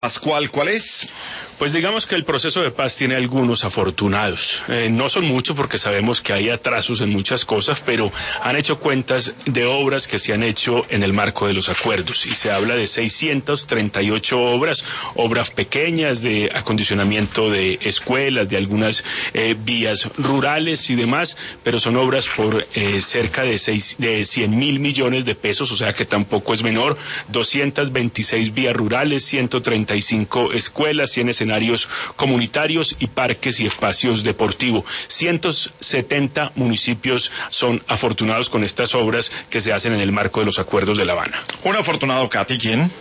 Pascual, ¿cuál es? Pues digamos que el proceso de paz tiene algunos afortunados. No son muchos porque sabemos que hay atrasos en muchas cosas, pero han hecho cuentas de obras que se han hecho en el marco de los acuerdos. Y se habla de 638 obras pequeñas de acondicionamiento de escuelas, de algunas vías rurales y demás, pero son obras por cerca de 100.000 millones de pesos, o sea que tampoco es menor. 226 vías rurales, 135 escuelas, 100 escenarios comunitarios y parques y espacios deportivos. 170 municipios son afortunados con estas obras que se hacen en el marco de los acuerdos de La Habana. Un afortunado, Katy, ¿quién?